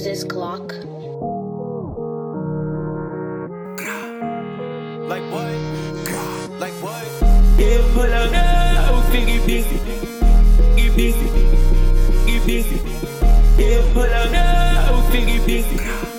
Is this Glock? Like what? Like what? Yeah, pull up now, figgy busy. Get busy. Get busy. Yeah, pull up now, figgy busy.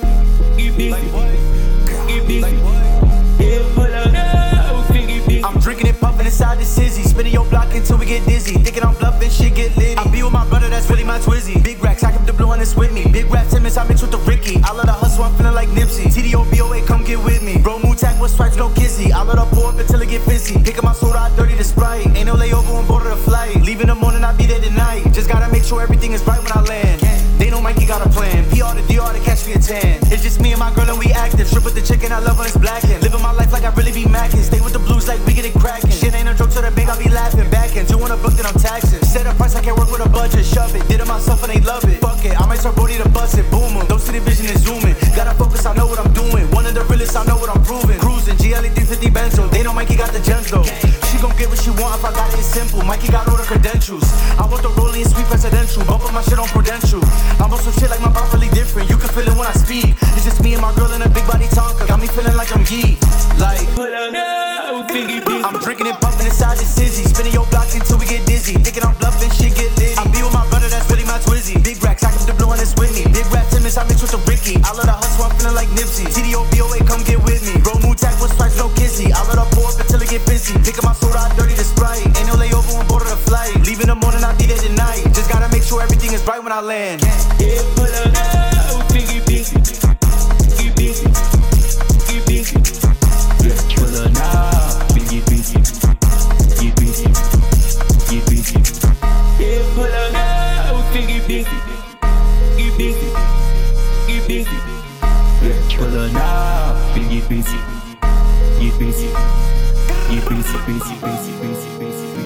Get busy. Like what? Get busy. Like what? Yeah, pull up now, figgy busy. I'm drinking and puffing inside the sizzy, spinning your block until we get dizzy. Thinking I'm bluffing, shit get litty. I be with my brother, that's really my twizzy. Big racks, I keep the blue on this with me. Big rap Timmons, I mix with the Ricky. I love the hustle, I'm feeling like Nipsey. TDO, BOA, come get with me. Bro, Moo Tag with stripes, no kizzy. I let her pour up until it get busy. Picking my soda out, dirty to Sprite. Ain't no layover on board of the flight. Leave in the morning, I be there tonight. Just gotta make sure everything is right when I land. They know Mikey got a plan. PR to DR to catch me a tan. It's just me and my girl and we active. Strip with the chicken, I love when it's blackin'. Living my life like I really be mackin'. Stay with the blues like we get it crackin'. Shit ain't a joke to the bank, I be laughing. Backin', doing a book that I'm taxing. Set a price, I can't work with a budget. Shove it, did it myself and they love it. Fuck it, I might start Brody to bust it. Boom 'em, don't see the vision and zooming. Gotta focus, I know what I'm doing. One of the realest, I know what I'm proving. Cruising, GLE 350 Benzo. They know Mikey got the gems though. She gon' get what she want if I got it, it's simple. Mikey got all the credentials. I want the rolling and sweet presidential. Bump up my shit on Prudential. I'm on some shit like my bar really different. You can feel it when I speak. It's just me and my girl in a big body Tonka. Got me feeling like I'm geek. Like, Pull up now, figgy busy. I'm drinking and puffing inside the sizzy. Spinning your blocks until we get dizzy. Thinking I'm bluffing, shit get litty. I be with my brother, that's really my twizzy. Big racks, I keep the blue on this with me. Big rap Timmons, I mix with the Ricky. I love the hustle, I'm feeling like Nipsey. TDO, BOA, come get with me. Bro, Moo Tag with stripes, no kizzy. I let her pour up until it get busy. Picking my soda out, dirty to Sprite. Ain't no layover on board of the flight. Leave in the morning, I be there tonight. Just gotta make sure everything is right when I land. Yeah, pull up now, figgy busy. Get busy. Get busy. Yeah, pull up now, figgy busy. Get busy. Get busy. Yeah, pull up now, figgy busy. Get busy. Get busy. Yeah, pull up now, figgy busy. Get busy. Get busy, busy, busy, busy, busy, busy.